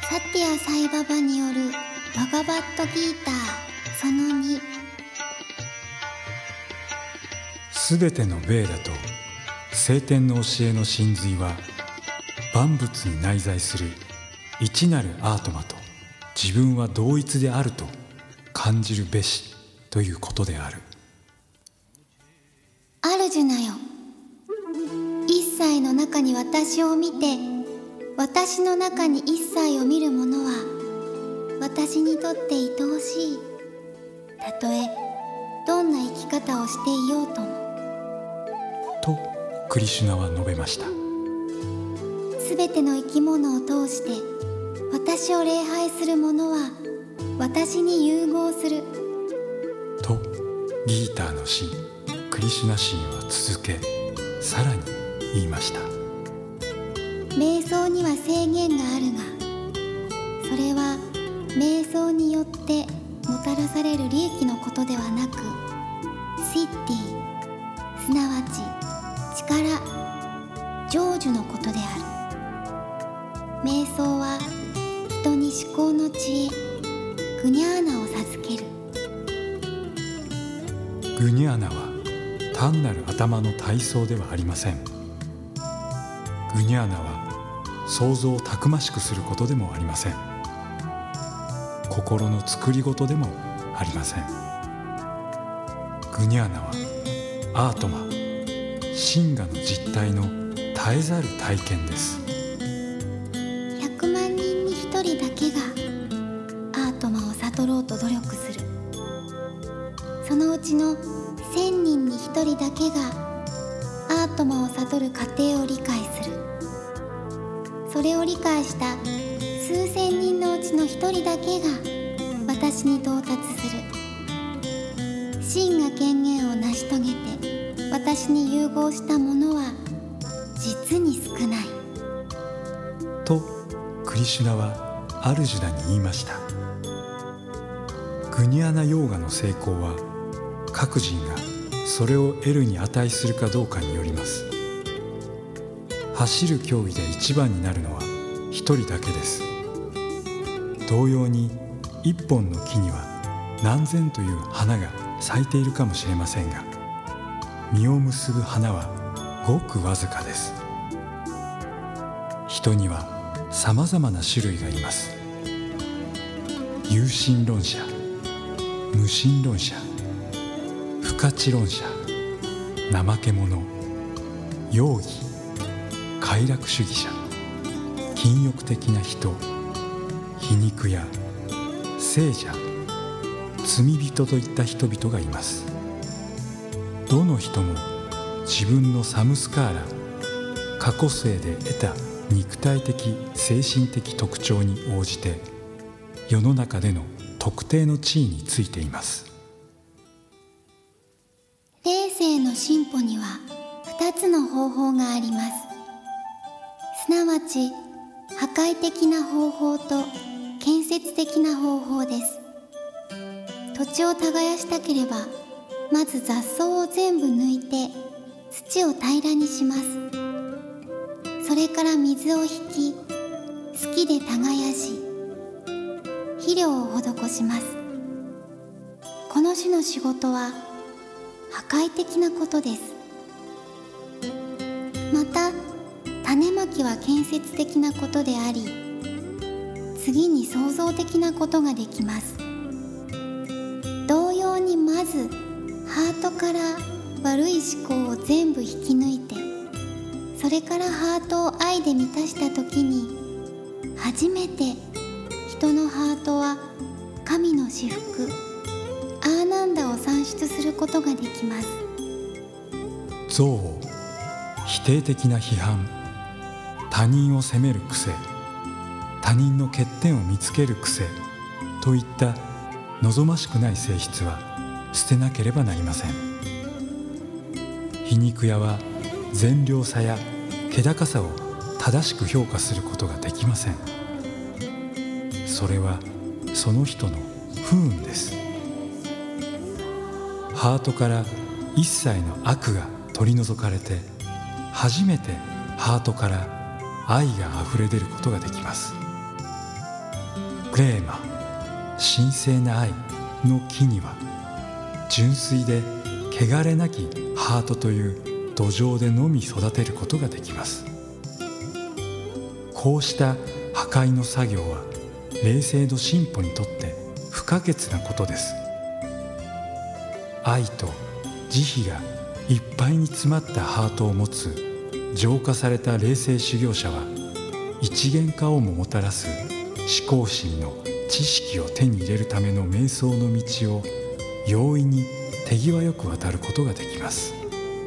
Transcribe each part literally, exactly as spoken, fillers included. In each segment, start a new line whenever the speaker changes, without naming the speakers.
サティア・サイババによるバガバットギーターそのに。
すべてのベーダと聖典の教えの真髄は、万物に内在する一なるアートマと自分は同一であると感じるべしということである。
アルジュナよ、一切の中に私を見て、私の中に一切を見る者は私にとって愛おしい。たとえどんな生き方をしていようとも。
とクリシュナは述べました。
すべての生き物を通して私を礼拝する者は私に融合する。
とギーターの神クリシュナ神は続け、さらに言いました。
瞑想には制限があるが、それは瞑想によってもたらされる利益のことではなく、シッティ、すなわち力、成就のことである。瞑想は人に思考の知恵、グニャーナを授ける。
グニャーナは単なる頭の体操ではありません。グニャーナは想像をたくましくすることでもありません。心の作り事でもありません。グニャーナはアートマ、真我の実体の絶えざる体験です。
ひゃくまんにんにひとりだけがアートマを悟ろうと努力する。そのうちのせんにんにひとりだけがアートマを悟る過程を理解する。それを理解した数千人のうちのひとりだけが私に到達する。真が権限を成し遂げて私に融合した者は実に少ない。
とクリシュナはアルジュナに言いました。グニャーナヨーガの成功は、各人がそれを得るに値するかどうかによります。走る競技で一番になるのは一人だけです。同様に一本の木には何千という花が咲いているかもしれませんが、実を結ぶ花はごくわずかです。人にはさまざまな種類がいます。有神論者、無神論者、不可知論者、怠け者、容疑、快楽主義者、禁欲的な人、皮肉屋、聖者、罪人といった人々がいます。どの人も自分のサムスカーラ、過去世で得た肉体的精神的特徴に応じて、世の中での特定の地位についています。
霊性の進歩には二つの方法があります。すなわち破壊的な方法と建設的な方法です。土地を耕したければ、まず雑草を全部抜いて土を平らにします。それから水を引き、好きで耕し、肥料を施します。この種の仕事は破壊的なことです。また種まきは建設的なことであり、次に創造的なことができます。同様に、まずハートから悪い思考を全部引き抜いて、それからハートを愛で満たしたときに、初めて人のハートは神の至福、アーナンダを産出することができます。
憎悪、否定的な批判、他人を責める癖、他人の欠点を見つける癖といった望ましくない性質は捨てなければなりません。皮肉屋は善良さや気高さを正しく評価することができません。それはその人の不運です。ハートから一切の悪が取り除かれて、初めてハートから愛があふれ出ることができます。 レーマ、神聖な愛の木には、純粋で汚れなきハートという土壌でのみ育てることができます。こうした破壊の作業は霊性の進歩にとって不可欠なことです。愛と慈悲がいっぱいに詰まったハートを持つ浄化された霊性修行者は、一元化をももたらす思考心の知識を手に入れるための瞑想の道を容易に手際よく渡ることができます。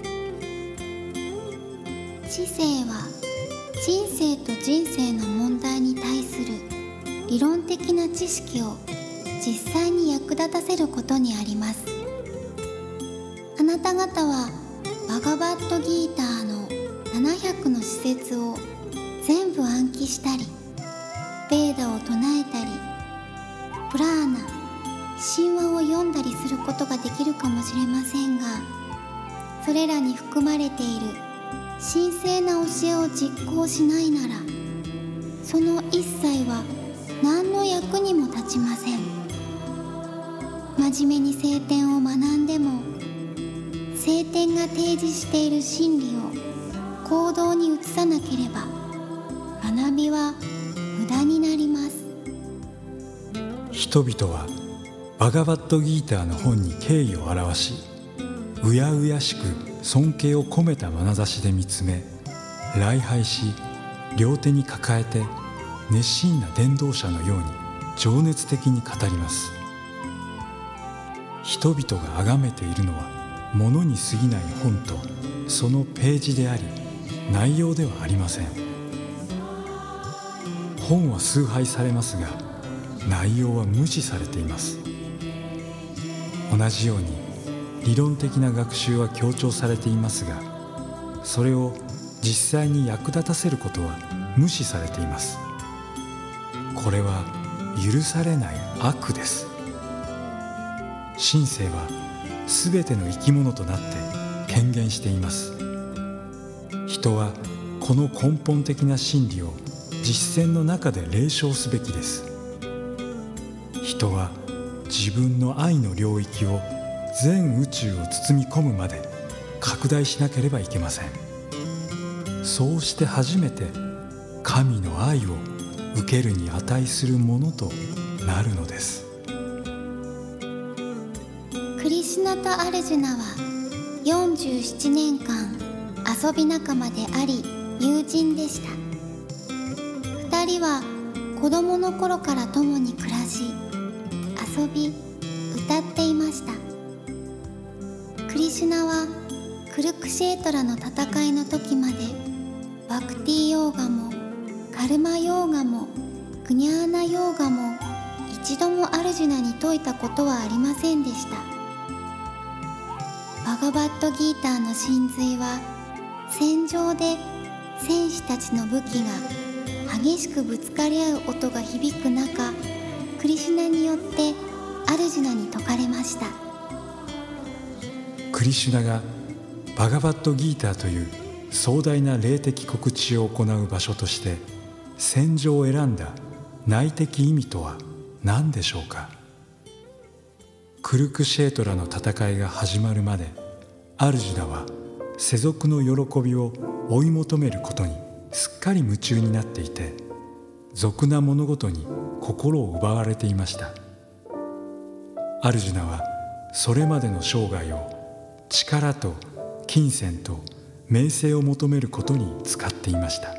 知性は人生と人生の問題に対する理論的な知識を実際に役立たせることにあります。あなた方はバガバットギーターのななひゃくの施設を全部暗記したり、ベーダを唱えたり、プラーナ、神話を読んだりすることができるかもしれませんが、それらに含まれている神聖な教えを実行しないなら、その一切は何の役にも立ちません。真面目に聖典を学んでも、聖典が提示している真理を行動に移さなければ、学びは無駄になります。
人々はバガバットギーターの本に敬意を表し、うやうやしく尊敬を込めた眼差しで見つめ、礼拝し、両手に抱えて熱心な伝道者のように情熱的に語ります。人々が崇めているのは物に過ぎない本とそのページであり、内容ではありません。本は崇拝されますが、内容は無視されています。同じように理論的な学習は強調されていますが、それを実際に役立たせることは無視されています。これは許されない悪です。神聖はすべての生き物となって権限しています。人はこの根本的な真理を実践の中で霊唱すべきです。人は自分の愛の領域を全宇宙を包み込むまで拡大しなければいけません。そうして初めて神の愛を受けるに値するものとなるのです。
クリシュナとアルジュナはよんじゅうななねんかん遊び仲間であり友人でした。二人は子供の頃から共に暮らし、遊び、歌っていました。クリシュナはクルクシェートラの戦いの時までバクティヨーガもカルマヨーガもグニャーナヨーガも一度もアルジュナに説いたことはありませんでした。バガバットギーターの真髄は、戦場で戦士たちの武器が激しくぶつかり合う音が響く中、クリシュナによってアルジュナに説かれました。
クリシュナがバガバットギーターという壮大な霊的告知を行う場所として戦場を選んだ内的意味とは何でしょうか。クルクシェートラの戦いが始まるまで、アルジュナは世俗の喜びを追い求めることにすっかり夢中になっていて、俗な物事に心を奪われていました。アルジュナはそれまでの生涯を力と金銭と名声を求めることに使っていました。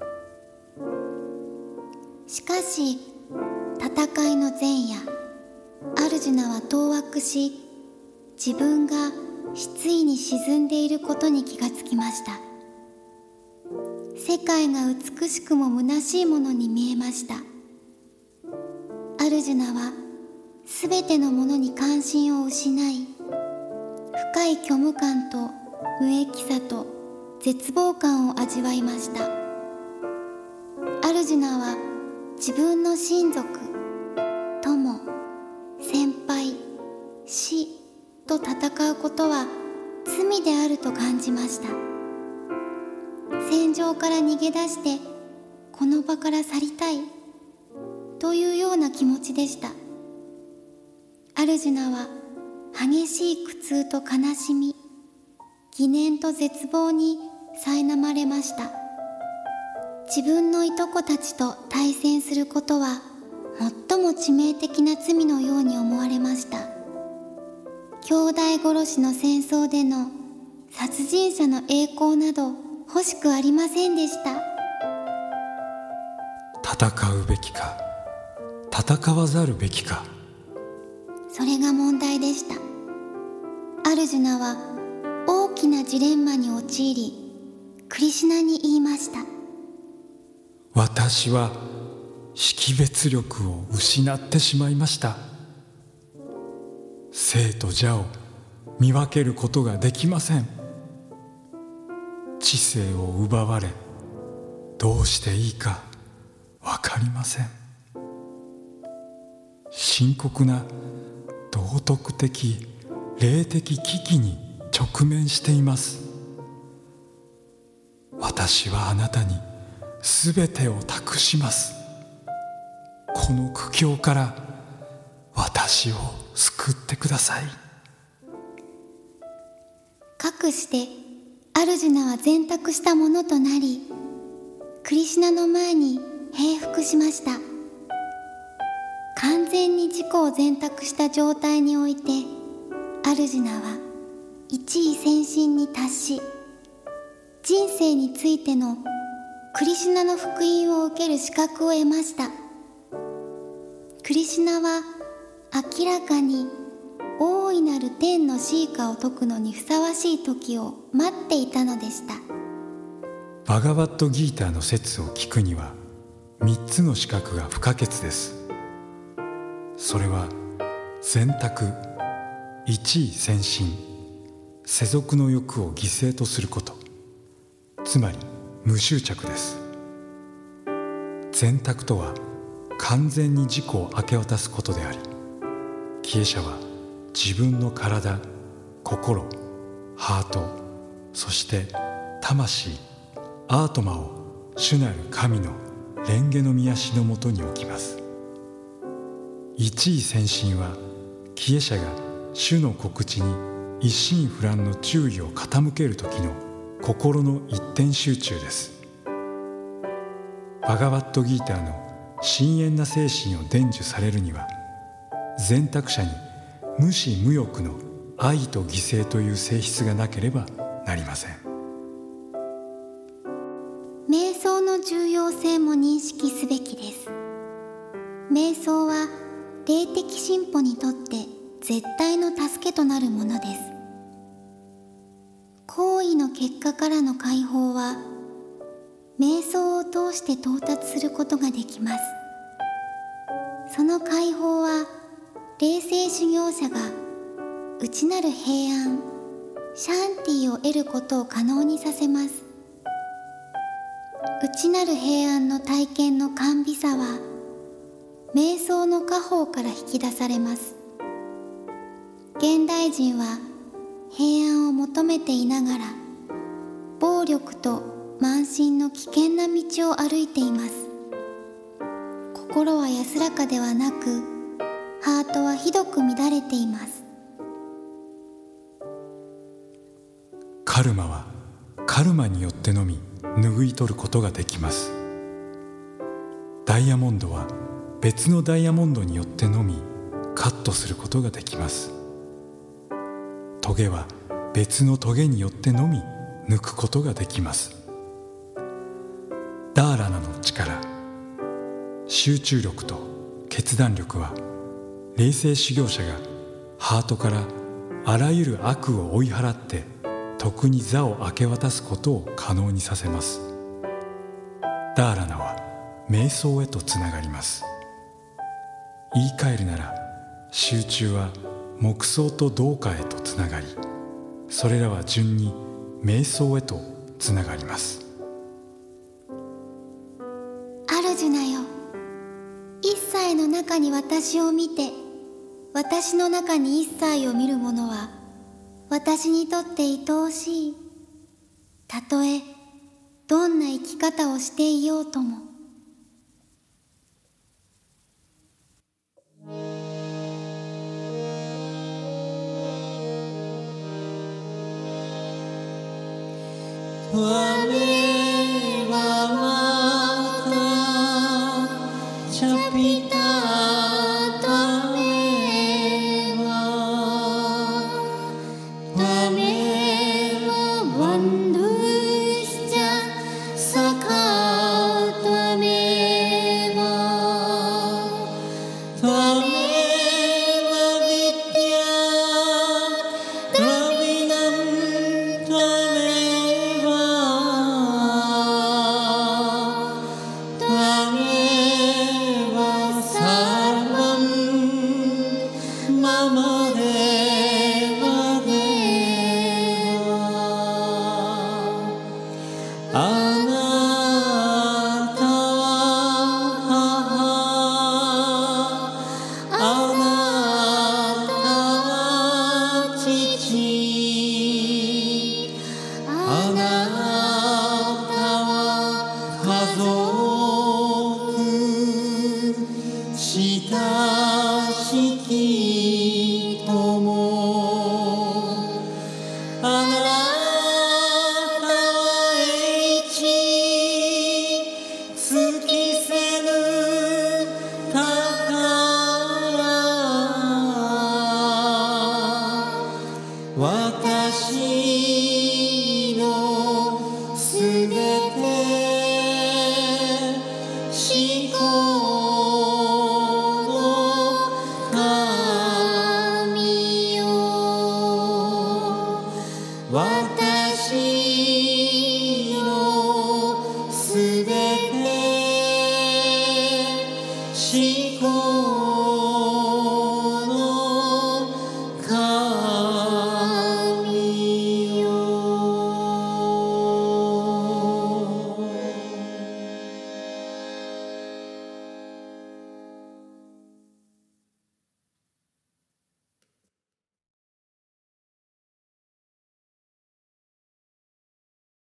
しかし戦いの前夜、アルジュナは当惑し、自分が失意に沈んでいることに気がつきました。世界が美しくも虚しいものに見えました。アルジュナはすべてのものに関心を失い、深い虚無感と無益さと絶望感を味わいました。アルジュナは自分の親族、友、先輩、死と戦うことは罪であると感じました。戦場から逃げ出してこの場から去りたい。 というような気持ちでした。アルジュナは激しい苦痛と悲しみ、疑念と絶望に苛まれました。自分のいとこたちと対戦することは最も致命的な罪のように思われました。兄弟殺しの戦争での殺人者の栄光など欲しくありませんでした。
戦うべきか、戦わざるべきか、
それが問題でした。アルジュナは大きなジレンマに陥り、クリシュナに言いました。
私は識別力を失ってしまいました。生と邪を見分けることができません。知性を奪われ、どうしていいかわかりません。深刻な道徳的、霊的危機に直面しています。私はあなたにすべてを託します。この苦境から私を救ってください。
かくしてアルジュナは全託したものとなり、クリシュナの前に平伏しました。完全に自己を全託した状態において、アルジュナは一位先進に達し、人生についてのクリシュナの福音を受ける資格を得ました。クリシュナは明らかに大いなる天のシーカを解くのにふさわしい時を待っていたのでした。
バガバットギーターの説を聞くには三つの資格が不可欠です。それは全託、一位先進、世俗の欲を犠牲とすること、つまり無執着です。全託とは完全に自己を明け渡すことであり、帰依者は自分の体、心、ハート、そして魂、アートマを主なる神の蓮華の御足のもとに置きます。一位先進は帰依者が主の告知に一心不乱の注意を傾ける時の心の一点集中です。バガバットギーターの深遠な精神を伝授されるには、全託者に無私無欲の愛と犠牲という性質がなければなりません。
瞑想の重要性も認識すべきです。瞑想は霊的進歩にとって絶対の助けとなるものです。行為の結果からの解放は瞑想を通して到達することができます。その解放は霊性修行者が内なる平安、シャンティを得ることを可能にさせます。内なる平安の体験の甘美さは瞑想の果報から引き出されます。現代人は平安を求めていながら暴力と慢心の危険な道を歩いています。心は安らかではなく、ハートはひどく乱れています。
カルマはカルマによってのみ拭い取ることができます。ダイヤモンドは別のダイヤモンドによってのみカットすることができます。トゲは別のトゲによってのみ抜くことができます。ダーラナの力、集中力と決断力は霊性修行者がハートからあらゆる悪を追い払って徳に座を明け渡すことを可能にさせます。ダーラナは瞑想へとつながります。言い換えるなら、集中は黙想と同化へとつながり、それらは順に瞑想へとつながります。
アルジュナよ、一切の中に私を見て、私の中に一切を見る者は私にとって愛おしい。たとえどんな生き方をしていようとも。
数